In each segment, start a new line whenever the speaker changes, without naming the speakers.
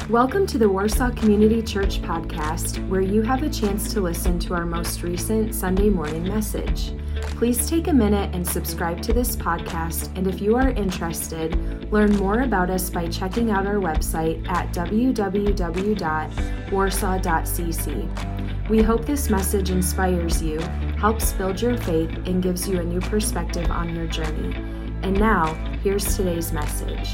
Welcome to the Warsaw Community Church podcast, where you have a chance to listen to our most recent Sunday morning message. Please take a minute and subscribe to this podcast, and if you are interested, learn more about us by checking out our website at www.warsaw.cc. We hope this message inspires you, helps build your faith, and gives you a new perspective on your journey. And now, here's today's message.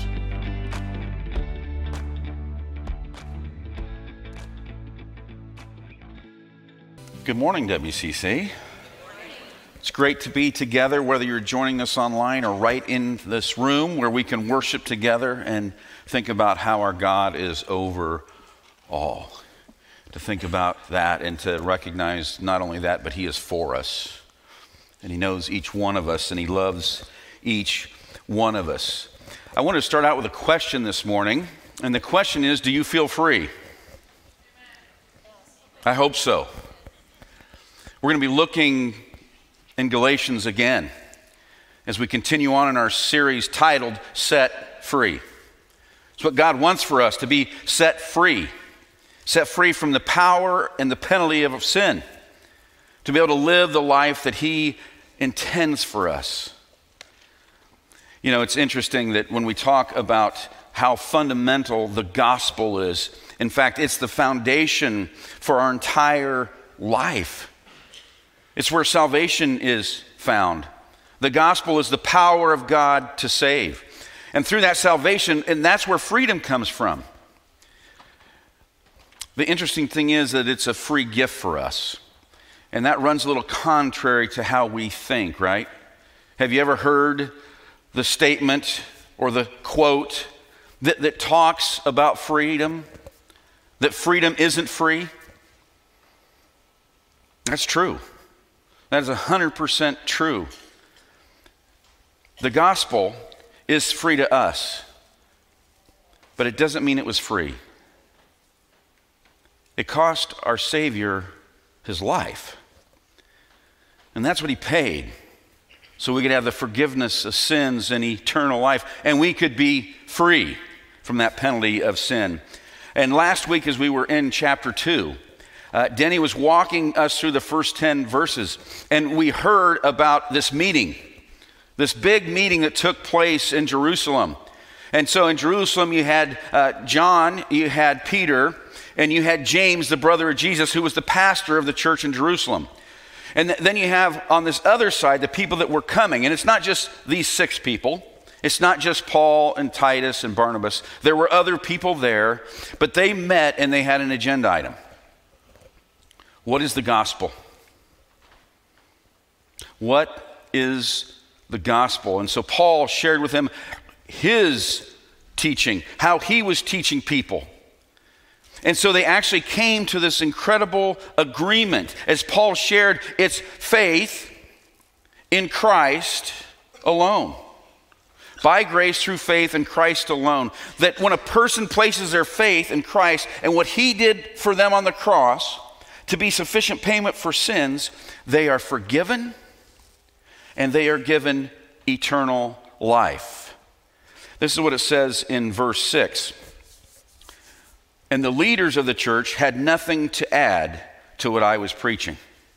Good morning, WCC. It's great to be together, whether you're joining us online or right in this room where we can worship together and think about how our God is over all. To think about that and to recognize not only that, but He is for us. And He knows each one of us and He loves each one of us. I want to start out with a question this morning. And the question is, do you feel free? I hope so. We're going to be looking in Galatians again as we continue on in our series titled Set Free. It's what God wants for us, to be set free from the power and the penalty of sin, to be able to live the life that He intends for us. You know, it's interesting that when we talk about how fundamental the gospel is, in fact, it's the foundation for our entire life. It's where salvation is found. The gospel is the power of God to save. And through that salvation, and that's where freedom comes from. The interesting thing is that it's a free gift for us. And that runs a little contrary to how we think, right? Have you ever heard the statement or the quote that talks about freedom? That freedom isn't free? That's true. That is 100% true. The gospel is free to us, but it doesn't mean it was free. It cost our Savior His life. And that's what He paid, so we could have the forgiveness of sins and eternal life, and we could be free from that penalty of sin. And last week, as we were in chapter 2, Denny was walking us through the first 10 verses, and we heard about this meeting, this big meeting that took place in Jerusalem. And so in Jerusalem, you had John, you had Peter, and you had James, the brother of Jesus, who was the pastor of the church in Jerusalem. And then you have on this other side the people that were coming, and it's not just these 6 people. It's not just Paul and Titus and Barnabas. There were other people there, but they met and they had an agenda item. What is the gospel? What is the gospel? And so Paul shared with them his teaching, how he was teaching people. And so they actually came to this incredible agreement. As Paul shared, it's faith in Christ alone. By grace through faith in Christ alone. That when a person places their faith in Christ and what He did for them on the cross to be sufficient payment for sins, they are forgiven and they are given eternal life. This is what it says in verse 6. And the leaders of the church had nothing to add to what I was preaching.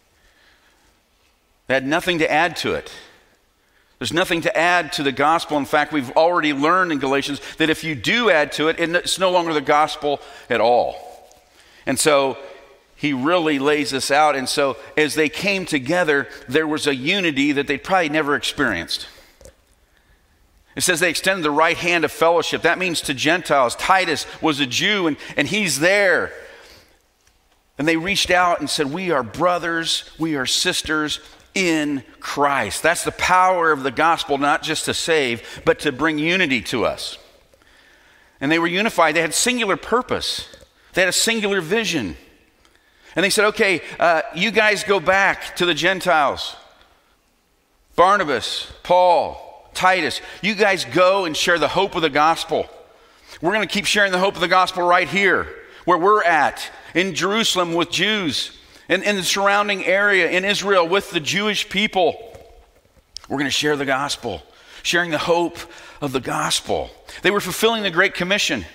They had nothing to add to it. There's nothing to add to the gospel. In fact, we've already learned in Galatians that if you do add to it, it's no longer the gospel at all. And so he really lays this out. And so as they came together, there was a unity that they'd probably never experienced. It says they extended the right hand of fellowship. That means to Gentiles. Titus was a Jew, and he's there. And they reached out and said, we are brothers, we are sisters in Christ. That's the power of the gospel, not just to save, but to bring unity to us. And they were unified. They had singular purpose. They had a singular vision. And they said, okay, you guys go back to the Gentiles. Barnabas, Paul, Titus, you guys go and share the hope of the gospel. We're going to keep sharing the hope of the gospel right here, where we're at, in Jerusalem with Jews, in the surrounding area, in Israel with the Jewish people. We're going to share the gospel, sharing the hope of the gospel. They were fulfilling the Great Commission.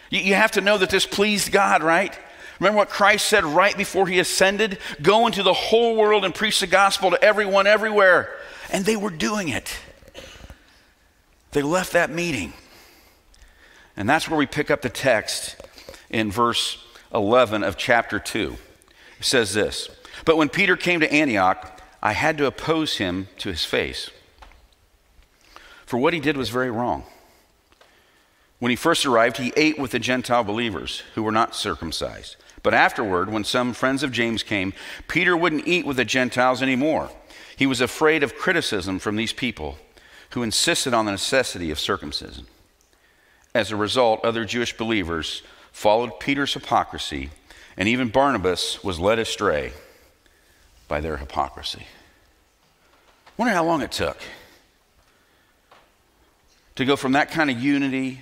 You have to know that this pleased God, right? Remember what Christ said right before he ascended? Go into the whole world and preach the gospel to everyone, everywhere. And they were doing it. They left that meeting. And that's where we pick up the text in verse 11 of chapter 2. It says this, "But when Peter came to Antioch, I had to oppose him to his face. For what he did was very wrong. When he first arrived, he ate with the Gentile believers who were not circumcised. But afterward, when some friends of James came, Peter wouldn't eat with the Gentiles anymore. He was afraid of criticism from these people who insisted on the necessity of circumcision. As a result, other Jewish believers followed Peter's hypocrisy, and even Barnabas was led astray by their hypocrisy." Wonder how long it took to go from that kind of unity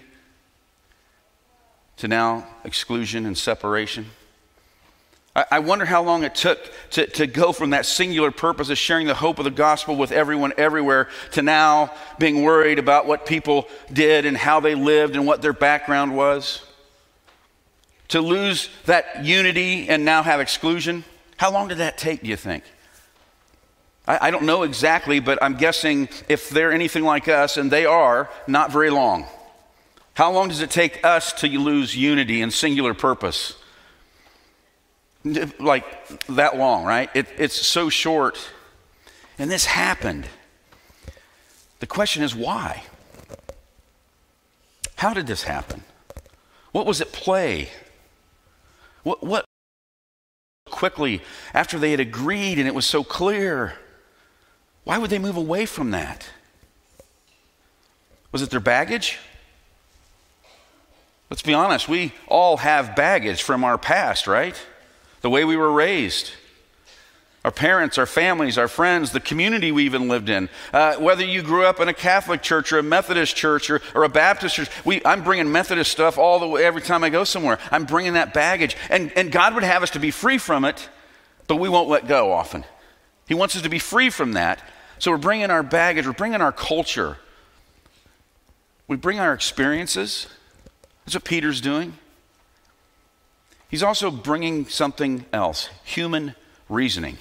to now exclusion and separation. I wonder how long it took to go from that singular purpose of sharing the hope of the gospel with everyone everywhere to now being worried about what people did and how they lived and what their background was. To lose that unity and now have exclusion. How long did that take, do you think? I don't know exactly, but I'm guessing if they're anything like us, and they are, not very long. How long does it take us to lose unity and singular purpose? Like that long, right? It's so short. And this happened. The question is why? How did this happen? What was at play? What quickly after they had agreed and it was so clear? Why would they move away from that? Was it their baggage? Let's be honest, we all have baggage from our past, right? The way we were raised. Our parents, our families, our friends, the community we even lived in. Whether you grew up in a Catholic church or a Methodist church or a Baptist church, I'm bringing Methodist stuff all the way every time I go somewhere. I'm bringing that baggage. And God would have us to be free from it, but we won't let go often. He wants us to be free from that. So we're bringing our baggage, we're bringing our culture. We bring our experiences. That's what Peter's doing. He's also bringing something else, human reasoning.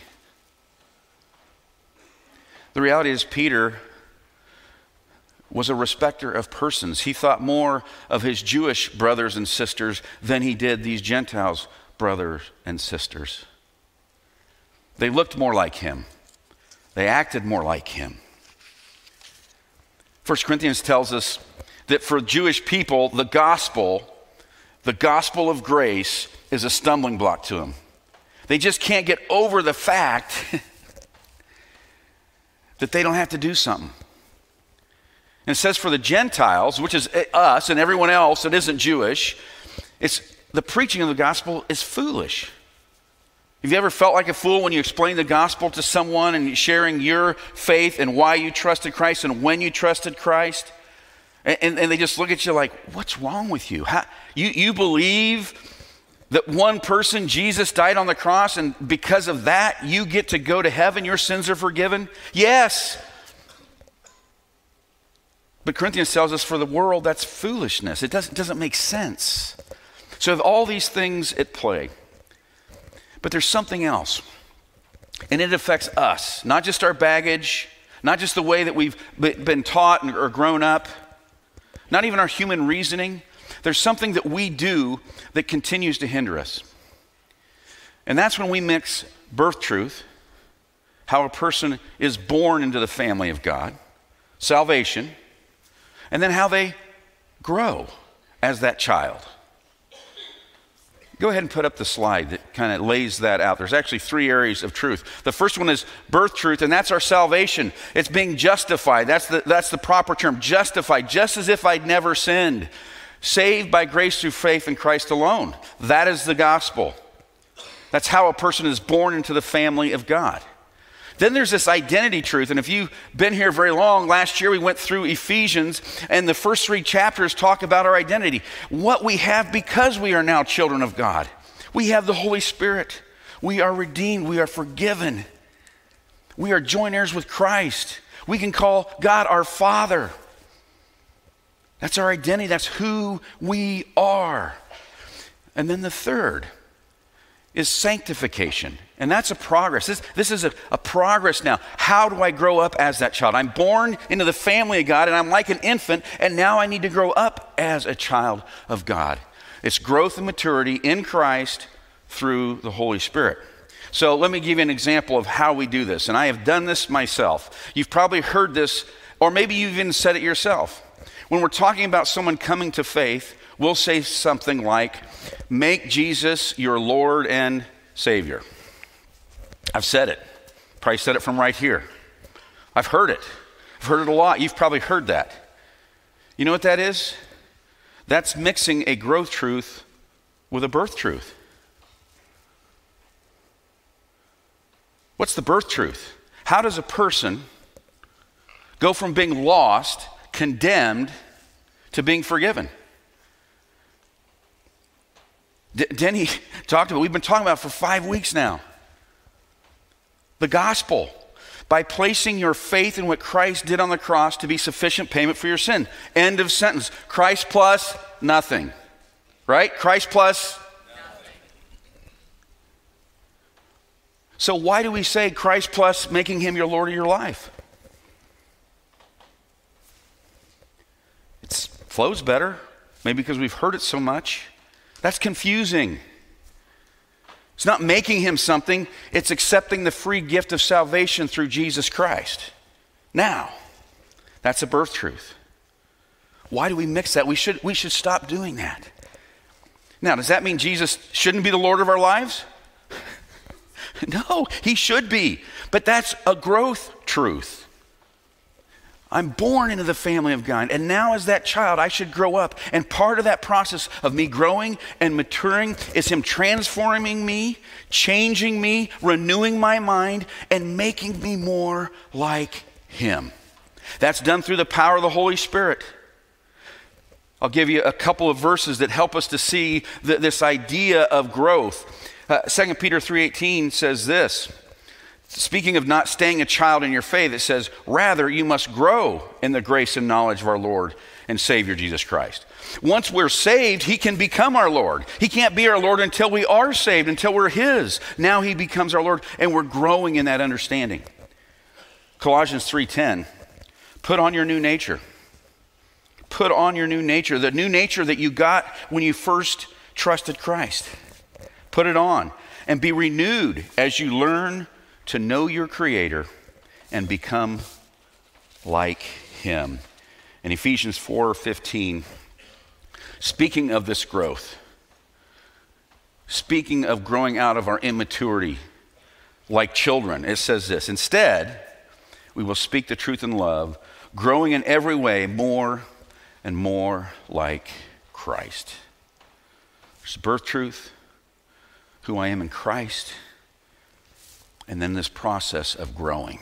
The reality is Peter was a respecter of persons. He thought more of his Jewish brothers and sisters than he did these Gentiles' brothers and sisters. They looked more like him. They acted more like him. 1 Corinthians tells us that for Jewish people, the gospel of grace is a stumbling block to them. They just can't get over the fact that they don't have to do something. And it says for the Gentiles, which is us and everyone else that isn't Jewish, it's the preaching of the gospel is foolish. Have you ever felt like a fool when you explain the gospel to someone and sharing your faith and why you trusted Christ and when you trusted Christ? And they just look at you like, what's wrong with you? You believe that one person, Jesus, died on the cross, and because of that, you get to go to heaven, your sins are forgiven? Yes. But Corinthians tells us for the world, that's foolishness. It doesn't make sense. So have all these things at play. But there's something else. And it affects us, not just our baggage, not just the way that we've been taught or grown up, not even our human reasoning. There's something that we do that continues to hinder us. And that's when we mix birth truth, how a person is born into the family of God, salvation, and then how they grow as that child. Go ahead and put up the slide that kind of lays that out. There's actually 3 areas of truth. The first one is birth truth, and that's our salvation. It's being justified. That's the proper term, justified, just as if I'd never sinned. Saved by grace through faith in Christ alone. That is the gospel. That's how a person is born into the family of God. Then there's this identity truth, and if you've been here very long, last year we went through Ephesians, and the first 3 chapters talk about our identity. What we have because we are now children of God. We have the Holy Spirit. We are redeemed. We are forgiven. We are joint heirs with Christ. We can call God our Father. That's our identity. That's who we are. And then the third is sanctification. And that's a progress. This is a progress now. How do I grow up as that child? I'm born into the family of God, and I'm like an infant, and now I need to grow up as a child of God. It's growth and maturity in Christ through the Holy Spirit. So let me give you an example of how we do this. And I have done this myself. You've probably heard this, or maybe you've even said it yourself. When we're talking about someone coming to faith, we'll say something like, make Jesus your Lord and Savior. I've said it. Probably said it from right here. I've heard it. I've heard it a lot. You've probably heard that. You know what that is? That's mixing a growth truth with a birth truth. What's the birth truth? How does a person go from being lost, condemned, to being forgiven? Denny talked about, we've been talking about it for 5 weeks now. The gospel. By placing your faith in what Christ did on the cross to be sufficient payment for your sin. End of sentence. Christ plus nothing. Right? Christ plus nothing. So why do we say Christ plus making him your Lord of your life? It flows better. Maybe because we've heard it so much. That's confusing. It's not making him something. It's accepting the free gift of salvation through Jesus Christ. Now, that's a birth truth. Why do we mix that? We should stop doing that. Now, does that mean Jesus shouldn't be the Lord of our lives? No, he should be. But that's a growth truth. I'm born into the family of God, and now as that child, I should grow up. And part of that process of me growing and maturing is him transforming me, changing me, renewing my mind, and making me more like him. That's done through the power of the Holy Spirit. I'll give you a couple of verses that help us to see this idea of growth. 2 Peter 3:18 says this. Speaking of not staying a child in your faith, it says, rather you must grow in the grace and knowledge of our Lord and Savior Jesus Christ. Once we're saved, he can become our Lord. He can't be our Lord until we are saved, until we're his. Now he becomes our Lord, and we're growing in that understanding. Colossians 3:10, put on your new nature. Put on your new nature, the new nature that you got when you first trusted Christ. Put it on and be renewed as you learn to know your Creator and become like him. In Ephesians 4:15, speaking of this growth, speaking of growing out of our immaturity like children, it says this, instead, we will speak the truth in love, growing in every way more and more like Christ. There's birth truth, who I am in Christ, and then this process of growing.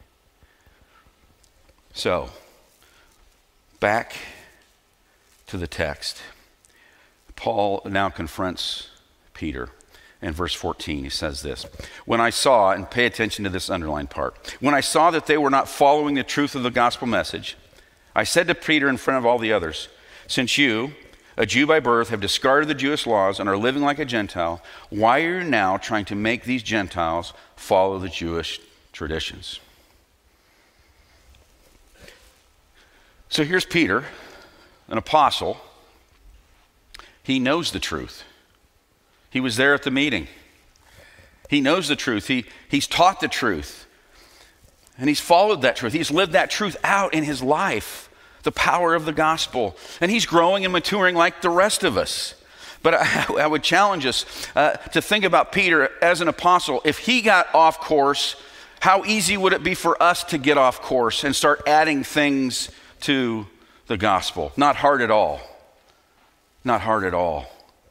So, back to the text. Paul now confronts Peter. In verse 14, he says this. When I saw, and pay attention to this underlined part, when I saw that they were not following the truth of the gospel message, I said to Peter in front of all the others, since you, a Jew by birth, have discarded the Jewish laws and are living like a Gentile, why are you now trying to make these Gentiles follow the Jewish traditions? So here's Peter, an apostle. He knows the truth. He was there at the meeting. He knows the truth. He's taught the truth. And he's followed that truth. He's lived that truth out in his life, the power of the gospel. And he's growing and maturing like the rest of us. But I would challenge us to think about Peter as an apostle. If he got off course, how easy would it be for us to get off course and start adding things to the gospel? Not hard at all. Not hard at all.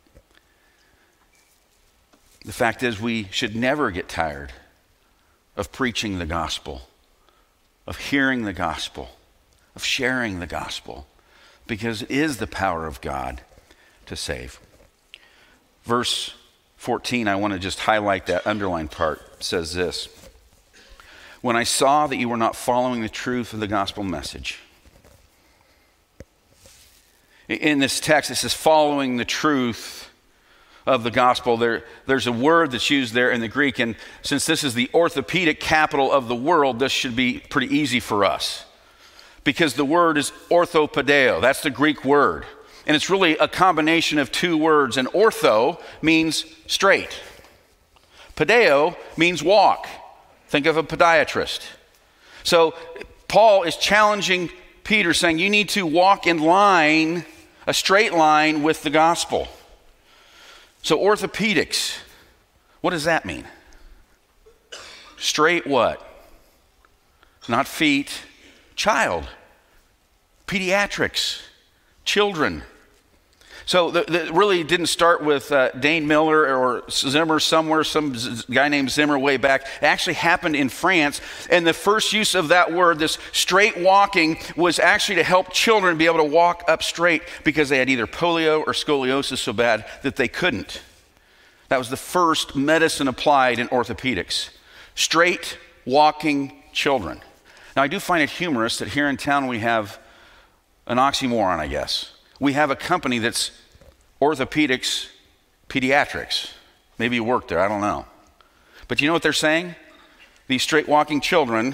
The fact is, we should never get tired of preaching the gospel, of hearing the gospel, of sharing the gospel, because it is the power of God to save. Verse 14, I want to just highlight that underlined part. It says this. When I saw that you were not following the truth of the gospel message. In this text, it says following the truth of the gospel. There's a word that's used there in the Greek, and since this is the orthopedic capital of the world, this should be pretty easy for us. Because the word is orthopedeo. That's the Greek word. And it's really a combination of two words. And ortho means straight. Pedeo means walk. Think of a podiatrist. So Paul is challenging Peter, saying you need to walk in line, a straight line with the gospel. So orthopedics, what does that mean? Straight what? Not feet, child. Pediatrics, children. So that really didn't start with Dane Miller or Zimmer somewhere, some guy named Zimmer way back. It actually happened in France. And the first use of that word, this straight walking, was actually to help children be able to walk up straight because they had either polio or scoliosis so bad that they couldn't. That was the first medicine applied in orthopedics. Straight walking children. Now I do find it humorous that here in town we have an oxymoron, I guess. We have a company that's orthopedics, pediatrics. Maybe you work there, I don't know. But you know what they're saying? These straight walking children.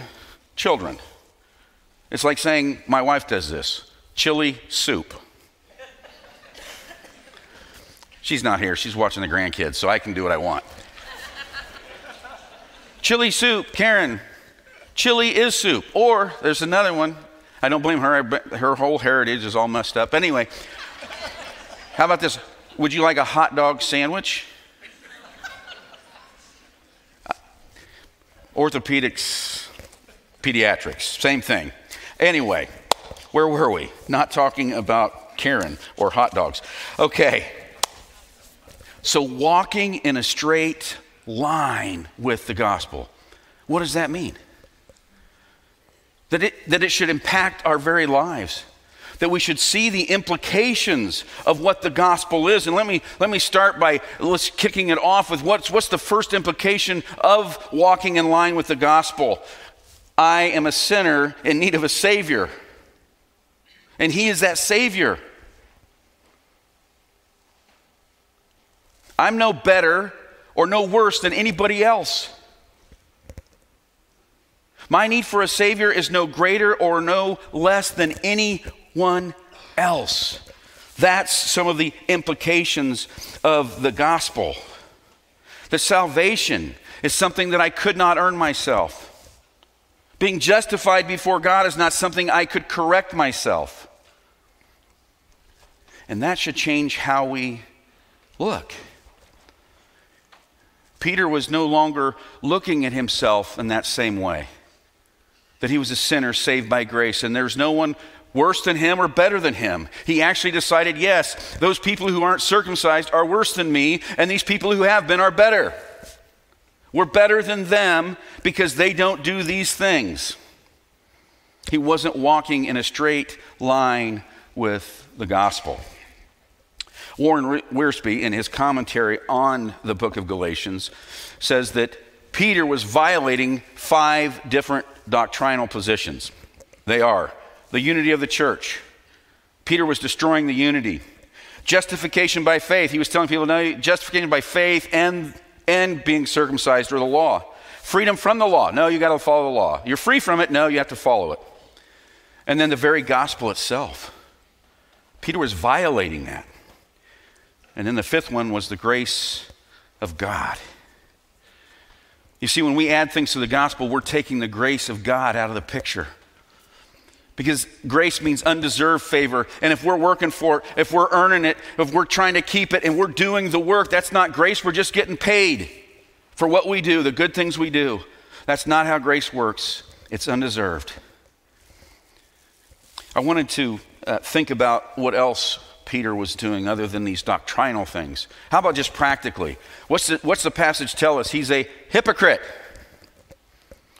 It's like saying, my wife does this, chili soup. She's not here, she's watching the grandkids, so I can do what I want. Chili soup, Karen, chili is soup. Or there's another one. I don't blame her. Her whole heritage is all messed up. Anyway, how about this? Would you like a hot dog sandwich? Orthopedics, pediatrics, same thing. Anyway, where were we? Not talking about Karen or hot dogs. Okay. So walking in a straight line with the gospel. What does that mean? That it should impact our very lives. That we should see the implications of what the gospel is. And let me start by kicking it off with what's the first implication of walking in line with the gospel. I am a sinner in need of a Savior. And He is that Savior. I'm no better or no worse than anybody else. My need for a Savior is no greater or no less than anyone else. That's some of the implications of the gospel. The salvation is something that I could not earn myself. Being justified before God is not something I could correct myself. And that should change how we look. Peter was no longer looking at himself in that same way. That he was a sinner saved by grace, and there's no one worse than him or better than him. He actually decided, yes, those people who aren't circumcised are worse than me, and these people who have been are better. We're better than them because they don't do these things. He wasn't walking in a straight line with the gospel. Warren Wiersbe, in his commentary on the book of Galatians, says that Peter was violating 5 different doctrinal positions. They are the unity of the church. Peter was destroying the unity. Justification by faith. He was telling people, no, justification by faith and being circumcised or the law. Freedom from the law. No, you got to follow the law. You're free from it. No, you have to follow it. And then the very gospel itself. Peter was violating that. And then the 5th one was the grace of God. You see, when we add things to the gospel, we're taking the grace of God out of the picture. Because grace means undeserved favor. And if we're working for it, if we're earning it, if we're trying to keep it and we're doing the work, that's not grace. We're just getting paid for what we do, the good things we do. That's not how grace works. It's undeserved. I wanted to think about what else Peter was doing other than these doctrinal things. How about just practically? What's the passage tell us? He's a hypocrite.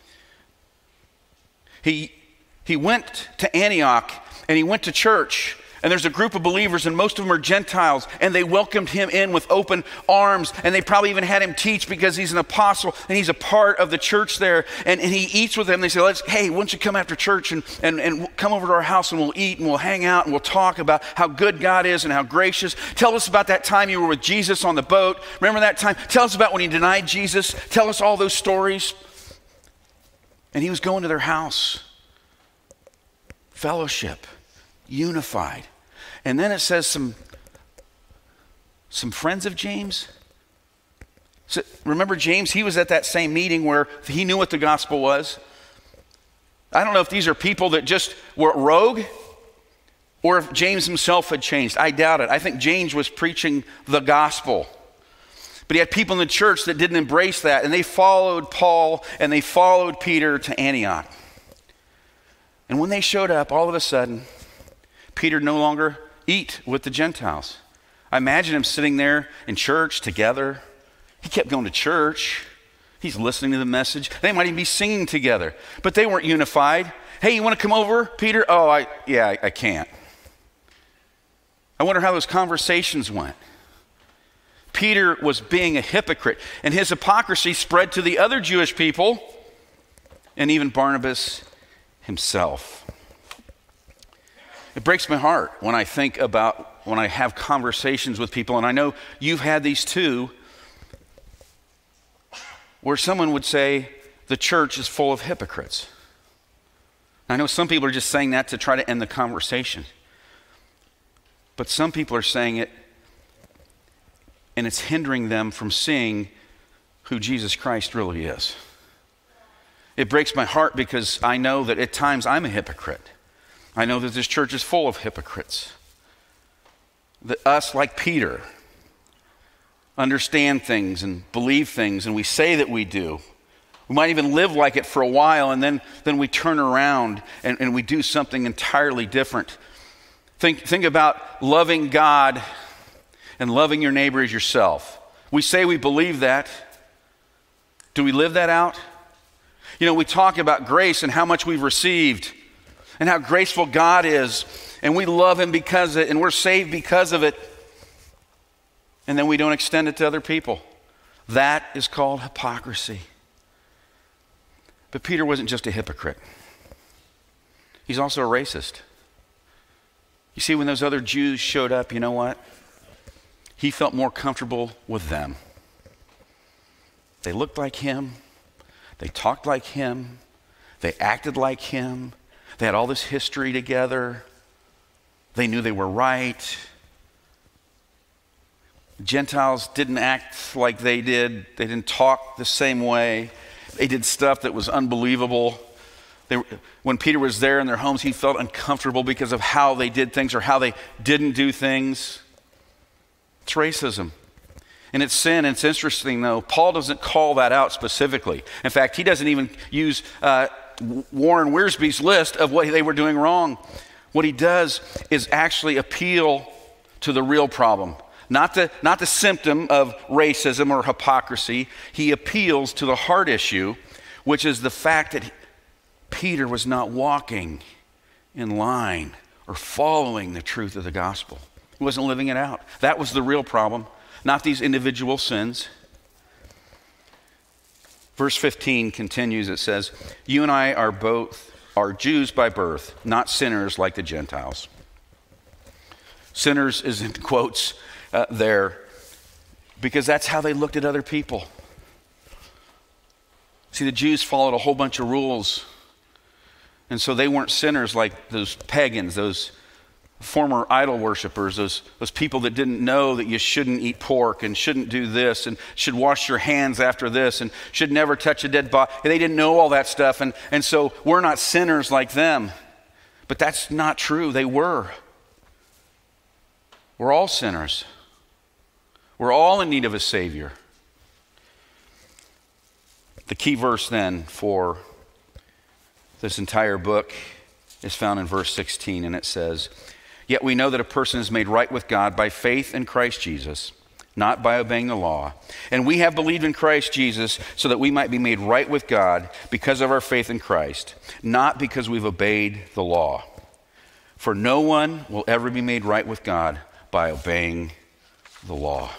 He went to Antioch and he went to church And there's a group of believers, and most of them are Gentiles, and they welcomed him in with open arms, and they probably even had him teach because he's an apostle, and he's a part of the church there, and he eats with them. They say, hey, why don't you come after church and come over to our house, and we'll eat, and we'll hang out, and we'll talk about how good God is and how gracious. Tell us about that time you were with Jesus on the boat. Remember that time? Tell us about when he denied Jesus. Tell us all those stories. And he was going to their house. Fellowship. Unified. And then it says some friends of James. So remember James, he was at that same meeting where he knew what the gospel was. I don't know if these are people that just were rogue or if James himself had changed. I doubt it. I think James was preaching the gospel. But he had people in the church that didn't embrace that, and they followed Paul and they followed Peter to Antioch. And when they showed up, all of a sudden, Peter no longer eat with the Gentiles. I imagine him sitting there in church together. He kept going to church. He's listening to the message. They might even be singing together, but they weren't unified. Hey, you want to come over, Peter? Oh, I can't. I wonder how those conversations went. Peter was being a hypocrite, and his hypocrisy spread to the other Jewish people and even Barnabas himself. It breaks my heart when I think about when I have conversations with people, and I know you've had these too, where someone would say the church is full of hypocrites. I know some people are just saying that to try to end the conversation, but some people are saying it and it's hindering them from seeing who Jesus Christ really is. It breaks my heart because I know that at times I'm a hypocrite. I know that this church is full of hypocrites. That us, like Peter, understand things and believe things, and we say that we do. We might even live like it for a while, and then we turn around and we do something entirely different. Think about loving God and loving your neighbor as yourself. We say we believe that. Do we live that out? You know, we talk about grace and how much we've received and how graceful God is, and we love him because of it, and we're saved because of it, and then we don't extend it to other people. That is called hypocrisy. But Peter wasn't just a hypocrite. He's also a racist. You see, when those other Jews showed up, you know what? He felt more comfortable with them. They looked like him. They talked like him. They acted like him. They had all this history together. They knew they were right. Gentiles didn't act like they did. They didn't talk the same way. They did stuff that was unbelievable. When Peter was there in their homes, he felt uncomfortable because of how they did things or how they didn't do things. It's racism. And it's sin. And it's interesting, though, Paul doesn't call that out specifically. In fact, he doesn't even use Warren Wiersbe's list of what they were doing wrong. What he does is actually appeal to the real problem. Not the symptom of racism or hypocrisy. He appeals to the heart issue, which is the fact that Peter was not walking in line or following the truth of the gospel. He wasn't living it out. That was the real problem, not these individual sins. Verse 15 continues, it says, "You and I are Jews by birth, not sinners like the Gentiles." Sinners is in quotes there because that's how they looked at other people. See, the Jews followed a whole bunch of rules, and so they weren't sinners like those pagans, those former idol worshipers, those people that didn't know that you shouldn't eat pork and shouldn't do this and should wash your hands after this and should never touch a dead body. They didn't know all that stuff, and so we're not sinners like them. But that's not true. They were. We're all sinners. We're all in need of a Savior. The key verse then for this entire book is found in verse 16, and it says, "Yet we know that a person is made right with God by faith in Christ Jesus, not by obeying the law. And we have believed in Christ Jesus so that we might be made right with God because of our faith in Christ, not because we've obeyed the law." For no one will ever be made right with God by obeying the law.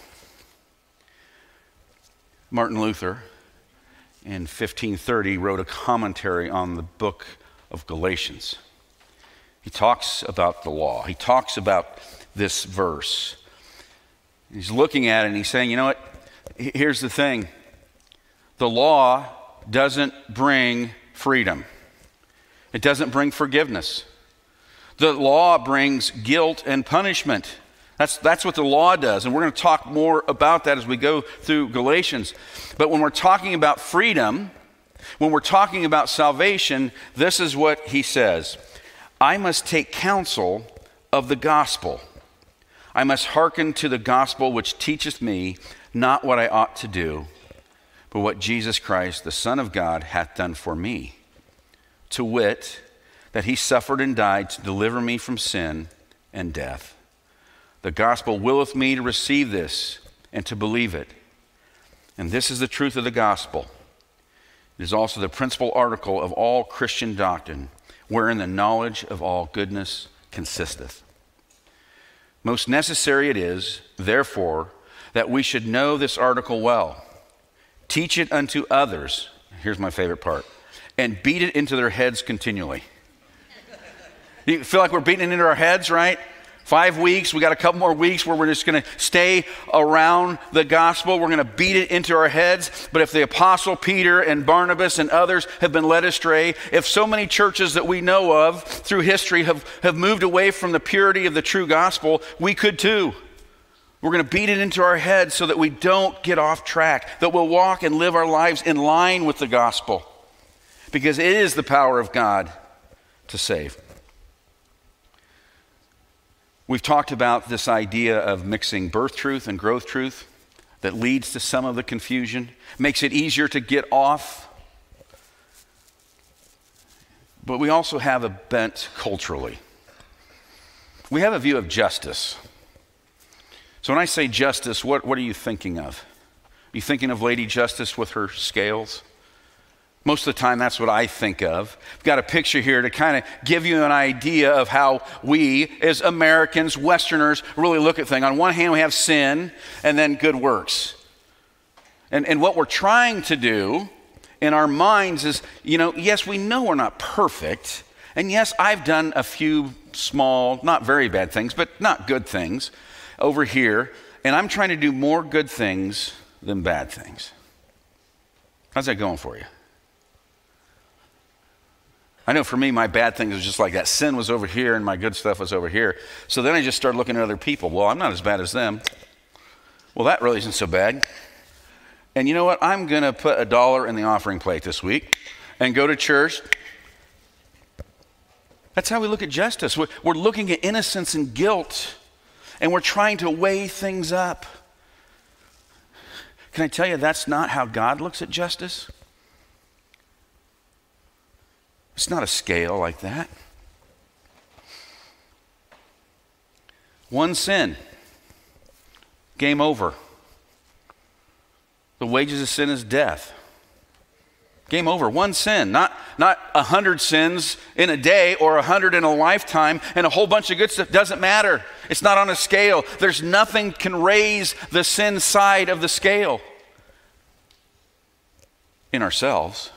Martin Luther, in 1530, wrote a commentary on the book of Galatians. He talks about the law. He talks about this verse. He's looking at it and he's saying, you know what? Here's the thing. The law doesn't bring freedom. It doesn't bring forgiveness. The law brings guilt and punishment. That's what the law does. And we're going to talk more about that as we go through Galatians. But when we're talking about freedom, when we're talking about salvation, this is what he says. I must take counsel of the gospel. I must hearken to the gospel which teacheth me not what I ought to do, but what Jesus Christ, the Son of God, hath done for me. To wit, that he suffered and died to deliver me from sin and death. The gospel willeth me to receive this and to believe it. And this is the truth of the gospel. It is also the principal article of all Christian doctrine, wherein the knowledge of all goodness consisteth. Most necessary it is, therefore, that we should know this article well, teach it unto others, here's my favorite part, and beat it into their heads continually. You feel like we're beating it into our heads, right? 5 weeks, we got a couple more weeks where we're just going to stay around the gospel. We're going to beat it into our heads. But if the apostle Peter and Barnabas and others have been led astray, if so many churches that we know of through history have moved away from the purity of the true gospel, we could too. We're going to beat it into our heads so that we don't get off track, that we'll walk and live our lives in line with the gospel, because it is the power of God to save. We've talked about this idea of mixing birth truth and growth truth that leads to some of the confusion, makes it easier to get off. But we also have a bent culturally. We have a view of justice. So when I say justice, what are you thinking of? Are you thinking of Lady Justice with her scales? Most of the time, that's what I think of. I've got a picture here to kind of give you an idea of how we, as Americans, Westerners, really look at things. On one hand, we have sin and then good works. And what we're trying to do in our minds is, yes, we know we're not perfect. And yes, I've done a few small, not very bad things, but not good things over here. And I'm trying to do more good things than bad things. How's that going for you? I know for me, my bad things was just like that. Sin was over here and my good stuff was over here. So then I just started looking at other people. Well, I'm not as bad as them. Well, that really isn't so bad. And you know what? I'm going to put $1 in the offering plate this week and go to church. That's how we look at justice. We're looking at innocence and guilt, and we're trying to weigh things up. Can I tell you that's not how God looks at justice? It's not a scale like that. One sin, game over. The wages of sin is death. Game over. One sin, not 100 sins in a day or 100 in a lifetime and a whole bunch of good stuff. Doesn't matter. It's not on a scale. There's nothing can raise the sin side of the scale in ourselves.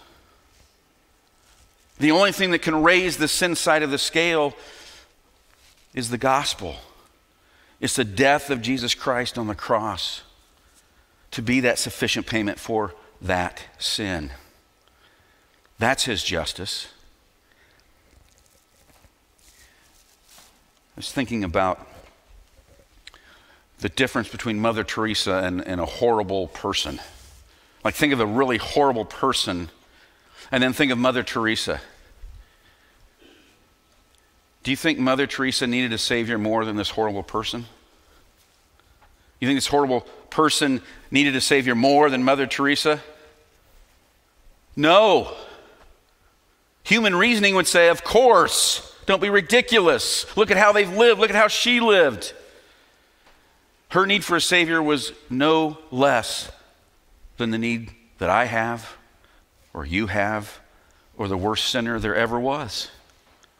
The only thing that can raise the sin side of the scale is the gospel. It's the death of Jesus Christ on the cross to be that sufficient payment for that sin. That's his justice. I was thinking about the difference between Mother Teresa and a horrible person. Like, think of a really horrible person and then think of Mother Teresa. Do you think Mother Teresa needed a savior more than this horrible person? You think this horrible person needed a savior more than Mother Teresa? No. Human reasoning would say, of course. Don't be ridiculous. Look at how they've lived. Look at how she lived. Her need for a savior was no less than the need that I have, or you have, or the worst sinner there ever was.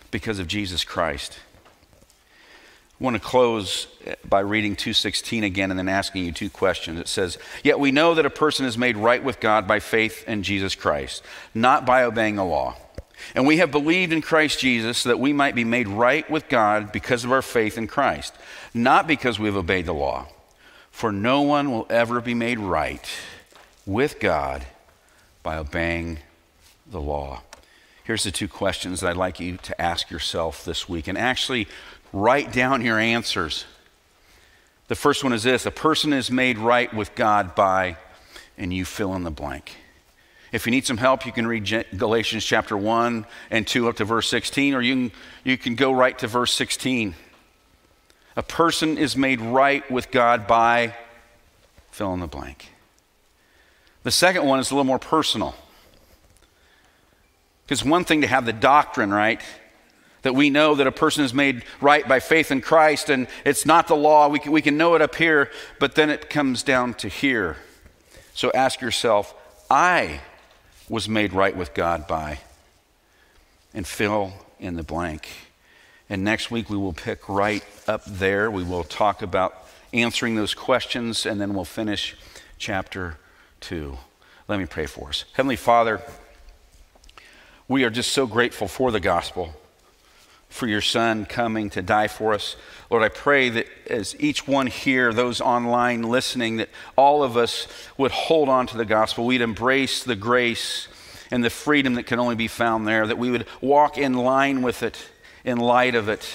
because of Jesus Christ. I want to close by reading 2:16 again and then asking you two questions. It says, "Yet we know that a person is made right with God by faith in Jesus Christ, not by obeying the law. And we have believed in Christ Jesus so that we might be made right with God because of our faith in Christ, not because we have obeyed the law. For no one will ever be made right with God by obeying the law." Here's the two questions that I'd like you to ask yourself this week, and actually write down your answers. The first one is this: a person is made right with God by, and you fill in the blank. If you need some help, you can read Galatians chapter 1 and 2 up to verse 16, or you can go right to verse 16. A person is made right with God by, fill in the blank. The second one is a little more personal. Because one thing to have the doctrine, right? That we know that a person is made right by faith in Christ, and it's not the law. We can know it up here, but then it comes down to here. So ask yourself, I was made right with God by, and fill in the blank. And next week we will pick right up there. We will talk about answering those questions, and then we'll finish chapter 2. Let me pray for us. Heavenly Father, we are just so grateful for the gospel, for your Son coming to die for us. Lord, I pray that as each one here, those online listening, that all of us would hold on to the gospel. We'd embrace the grace and the freedom that can only be found there, that we would walk in line with it, in light of it.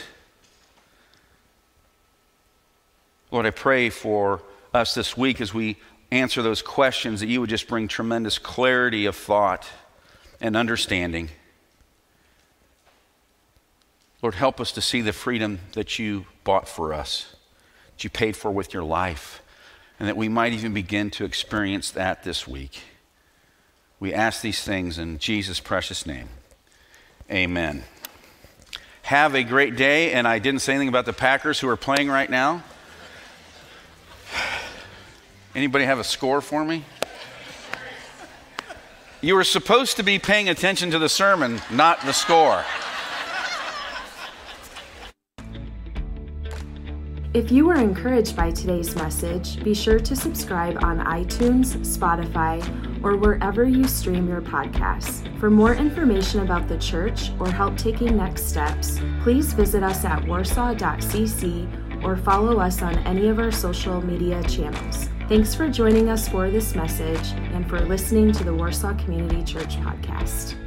Lord, I pray for us this week as we answer those questions, that you would just bring tremendous clarity of thought and understanding. Lord, help us to see the freedom that you bought for us, that you paid for with your life, and that we might even begin to experience that this week. We ask these things in Jesus' precious name. Amen. Have a great day, and I didn't say anything about the Packers who are playing right now. Anybody have a score for me? You were supposed to be paying attention to the sermon, not the score.
If you were encouraged by today's message, be sure to subscribe on iTunes, Spotify, or wherever you stream your podcasts. For more information about the church or help taking next steps, please visit us at warsaw.cc or follow us on any of our social media channels. Thanks for joining us for this message and for listening to the Warsaw Community Church podcast.